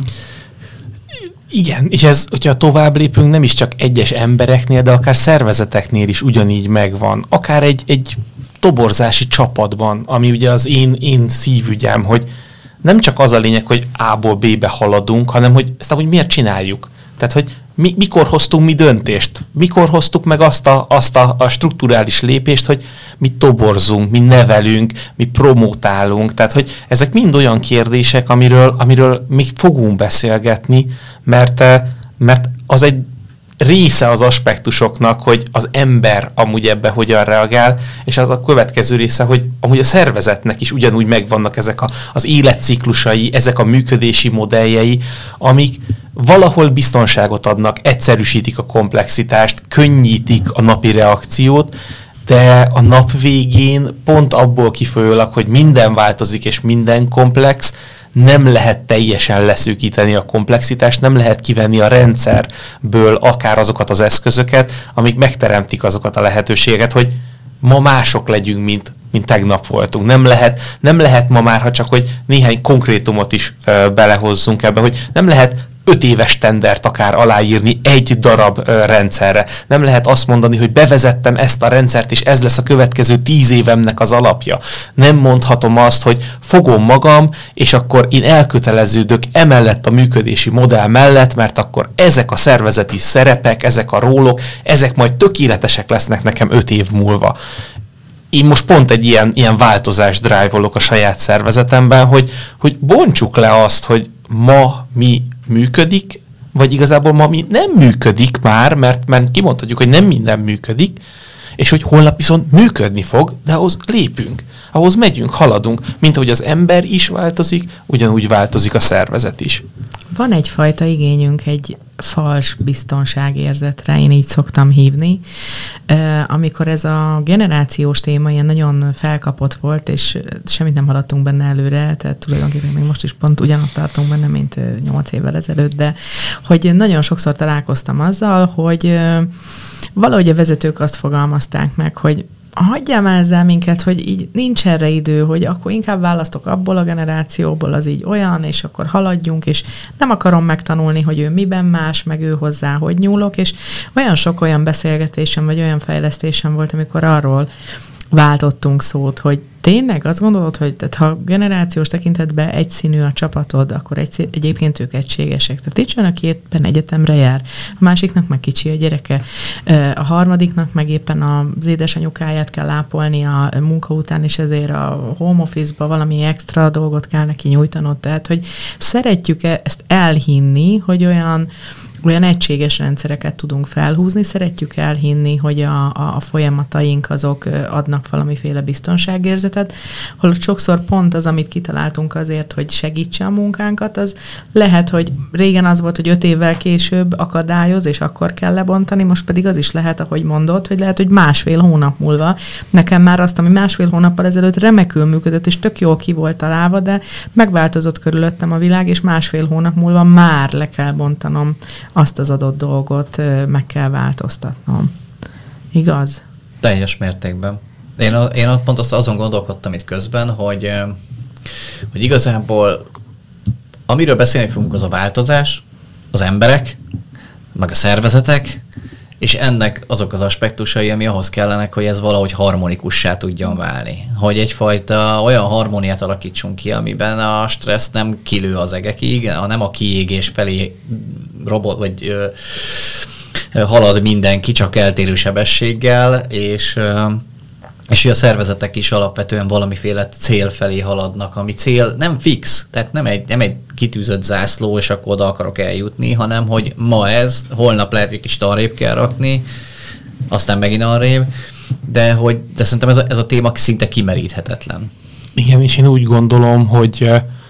Igen, és ez, hogyha tovább lépünk, nem is csak egyes embereknél, de akár szervezeteknél is ugyanígy megvan. Akár egy, egy toborzási csapatban, ami ugye az én, én szívügyem, hogy nem csak az a lényeg, hogy A-ból B-be haladunk, hanem hogy ezt hogy miért csináljuk. Tehát, hogy mi, mikor hoztunk mi döntést, mikor hoztuk meg azt a, azt a, a strukturális lépést, hogy mi toborzunk, mi nevelünk, mi promotálunk. Tehát, hogy ezek mind olyan kérdések, amiről, amiről még fogunk beszélgetni, mert, mert az egy része az aspektusoknak, hogy az ember amúgy ebbe hogyan reagál, és az a következő része, hogy amúgy a szervezetnek is ugyanúgy megvannak ezek a, az életciklusai, ezek a működési modelljei, amik valahol biztonságot adnak, egyszerűsítik a komplexitást, könnyítik a napi reakciót, de a nap végén pont abból kifolyólag, hogy minden változik és minden komplex, nem lehet teljesen leszűkíteni a komplexitást, nem lehet kivenni a rendszerből akár azokat az eszközöket, amik megteremtik azokat a lehetőségeket, hogy ma mások legyünk, mint, mint tegnap voltunk. Nem lehet, nem lehet ma már, ha csak hogy néhány konkrétumot is ö, belehozzunk ebbe, hogy nem lehet öt éves tendert akár aláírni egy darab ö, rendszerre. Nem lehet azt mondani, hogy bevezettem ezt a rendszert, és ez lesz a következő tíz évemnek az alapja. Nem mondhatom azt, hogy fogom magam, és akkor én elköteleződök emellett a működési modell mellett, mert akkor ezek a szervezeti szerepek, ezek a rólok, ezek majd tökéletesek lesznek nekem öt év múlva. Én most pont egy ilyen, ilyen változást drive-olok a saját szervezetemben, hogy, hogy bontsuk le azt, hogy ma mi működik, vagy igazából ma mi nem működik már, mert, mert kimondhatjuk, hogy nem minden működik, és hogy holnap viszont működni fog, de ahhoz lépünk, ahhoz megyünk, haladunk, mint ahogy az ember is változik, ugyanúgy változik a szervezet is. Van egyfajta igényünk egy fals biztonságérzetre, én így szoktam hívni, amikor ez a generációs téma ilyen nagyon felkapott volt, és semmit nem haladtunk benne előre, tehát tulajdonképpen még most is pont ugyanott tartunk benne, mint nyolc évvel ezelőtt, de hogy nagyon sokszor találkoztam azzal, hogy valahogy a vezetők azt fogalmazták meg, hogy hagyjál már ezzel minket, hogy így nincs erre idő, hogy akkor inkább választok abból a generációból, az így olyan, és akkor haladjunk, és nem akarom megtanulni, hogy ő miben más, meg ő hozzá hogy nyúlok, és olyan sok olyan beszélgetésem, vagy olyan fejlesztésem volt, amikor arról váltottunk szót, hogy tényleg azt gondolod, hogy tehát ha generációs tekintetben egyszínű a csapatod, akkor egy, egyébként ők egységesek. Tehát itt jön, aki éppen egyetemre jár, a másiknak meg kicsi a gyereke, a harmadiknak meg éppen az édesanyukáját kell ápolni a munka után, és ezért a home office-ba valami extra dolgot kell neki nyújtanod. Tehát, hogy szeretjük ezt elhinni, hogy olyan olyan egységes rendszereket tudunk felhúzni, szeretjük elhinni, hogy a, a, a folyamataink azok adnak valamiféle biztonságérzetet, holott sokszor pont az, amit kitaláltunk azért, hogy segítse a munkánkat, az lehet, hogy régen az volt, hogy öt évvel később akadályoz, és akkor kell lebontani, most pedig az is lehet, ahogy mondod, hogy lehet, hogy másfél hónap múlva. Nekem már azt, ami másfél hónappal ezelőtt remekül működött, és tök jól ki volt találva, de megváltozott körülöttem a világ, és másfél hónap múlva már le kell bontanom azt az adott dolgot, meg kell változtatnom. Igaz? Teljes mértékben. Én, a, én pont azt azon gondolkodtam itt közben, hogy, hogy igazából amiről beszélni fogunk, az a változás, az emberek, meg a szervezetek, és ennek azok az aspektusai, ami ahhoz kellenek, hogy ez valahogy harmonikussá tudjon válni. Hogy egyfajta olyan harmóniát alakítsunk ki, amiben a stressz nem kilő az egekig, hanem a kiégés felé robot, vagy ö, halad mindenki, csak eltérő sebességgel, és, ö, és hogy a szervezetek is alapvetően valamiféle cél felé haladnak, ami cél nem fix, tehát nem egy, nem egy kitűzött zászló, és akkor oda akarok eljutni, hanem hogy ma ez, holnap lehet, hogy kis arrébb kell rakni, aztán megint arrébb, de, hogy, de szerintem ez a, ez a téma szinte kimeríthetetlen. Igen, és én úgy gondolom, hogy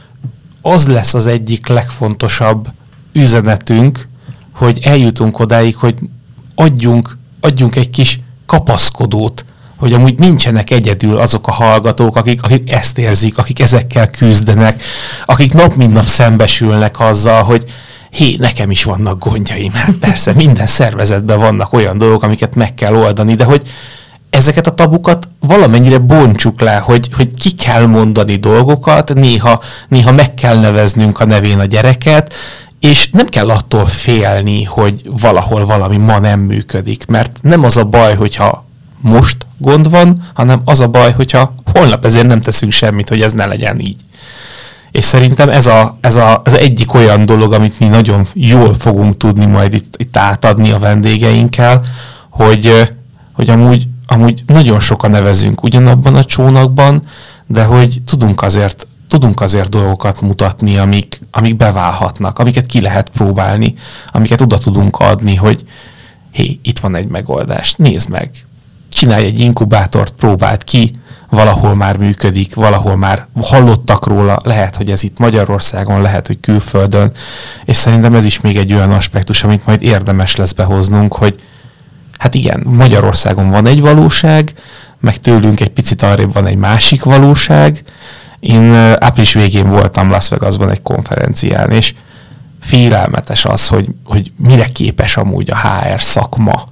az lesz az egyik legfontosabb üzenetünk, hogy eljutunk odáig, hogy adjunk, adjunk egy kis kapaszkodót, hogy amúgy nincsenek egyedül azok a hallgatók, akik, akik ezt érzik, akik ezekkel küzdenek, akik nap mint nap szembesülnek azzal, hogy hé, nekem is vannak gondjaim. Hát persze, minden szervezetben vannak olyan dolgok, amiket meg kell oldani, de hogy ezeket a tabukat valamennyire bontsuk le, hogy, hogy ki kell mondani dolgokat, néha, néha meg kell neveznünk a nevén a gyereket, és nem kell attól félni, hogy valahol valami ma nem működik, mert nem az a baj, hogyha most gond van, hanem az a baj, hogyha holnap ezért nem teszünk semmit, hogy ez ne legyen így. És szerintem ez, a, ez a, az egyik olyan dolog, amit mi nagyon jól fogunk tudni majd itt, itt átadni a vendégeinkkel, hogy, hogy amúgy, amúgy nagyon sokan nevezünk ugyanabban a csónakban, de hogy tudunk azért, tudunk azért dolgokat mutatni, amik, amik beválhatnak, amiket ki lehet próbálni, amiket oda tudunk adni, hogy hé, itt van egy megoldás, nézd meg, csinálj egy inkubátort, próbáld ki, valahol már működik, valahol már hallottak róla, lehet, hogy ez itt Magyarországon, lehet, hogy külföldön, és szerintem ez is még egy olyan aspektus, amit majd érdemes lesz behoznunk, hogy hát igen, Magyarországon van egy valóság, meg tőlünk egy picit arrébb van egy másik valóság. Én április végén voltam Las Vegasban egy konferencián, és félelmetes az, hogy, hogy mire képes amúgy a há er szakma,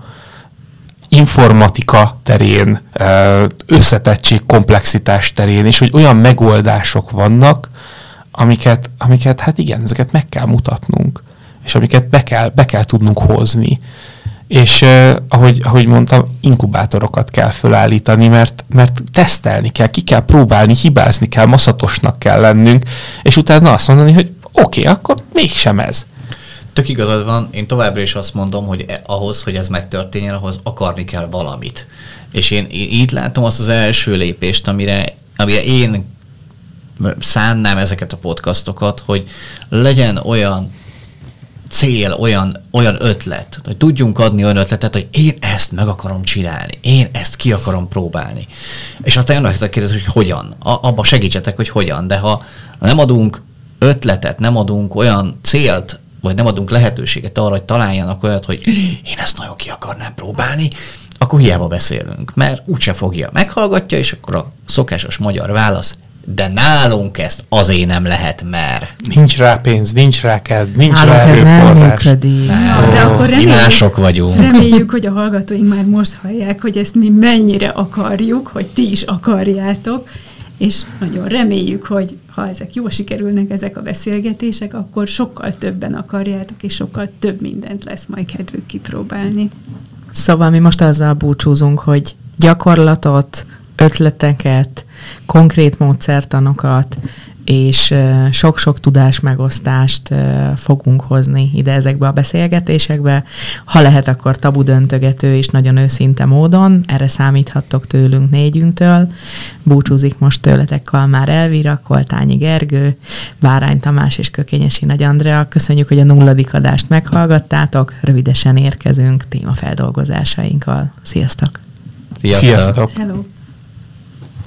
informatika terén, összetettség, komplexitás terén, és hogy olyan megoldások vannak, amiket, amiket hát igen, ezeket meg kell mutatnunk, és amiket be kell, be kell tudnunk hozni. És eh, ahogy, ahogy mondtam, inkubátorokat kell fölállítani, mert, mert tesztelni kell, ki kell próbálni, hibázni kell, maszatosnak kell lennünk, és utána azt mondani, hogy oké, okay, akkor mégsem ez. Tök igazad van, én továbbra is azt mondom, hogy ahhoz, hogy ez megtörténjen, ahhoz akarni kell valamit. És én, én így látom azt az első lépést, amire, amire én szánnám ezeket a podcastokat, hogy legyen olyan cél, olyan, olyan ötlet, hogy tudjunk adni olyan ötletet, hogy én ezt meg akarom csinálni, én ezt ki akarom próbálni. És aztán jönnek a kérdés, hogy hogyan. A, abba segítsetek, hogy hogyan. De ha nem adunk ötletet, nem adunk olyan célt, vagy nem adunk lehetőséget arra, hogy találjanak olyat, hogy én ezt nagyon ki akarnám próbálni, akkor hiába beszélünk, mert úgyse fogja. Meghallgatja, és akkor a szokásos magyar válasz, de nálunk ezt azért nem lehet, mert... Nincs rá pénz, nincs rá kedv, nincs nálunk rá erőforrás. Na, de akkor mi mások vagyunk. Reméljük, hogy a hallgatóink már most hallják, hogy ezt mi mennyire akarjuk, hogy ti is akarjátok, és nagyon reméljük, hogy ha ezek jól sikerülnek, ezek a beszélgetések, akkor sokkal többen akarjátok, és sokkal több mindent lesz majd kedvük kipróbálni. Szóval mi most azzal búcsúzunk, hogy gyakorlatot, ötleteket, konkrét módszertanokat és sok-sok tudás megosztást fogunk hozni ide ezekbe a beszélgetésekbe. Ha lehet, akkor tabu döntögető és nagyon őszinte módon, erre számíthattok tőlünk négyünktől. Búcsúzik most tőletek Kalmár Elvira, Koltányi Gergő, Bárány Tamás és Kökényesi Nagy Andrea. Köszönjük, hogy a nulladik adást meghallgattátok. Rövidesen érkezünk témafeldolgozásainkkal. Sziasztok! Sziasztok! Sziasztok. Hello!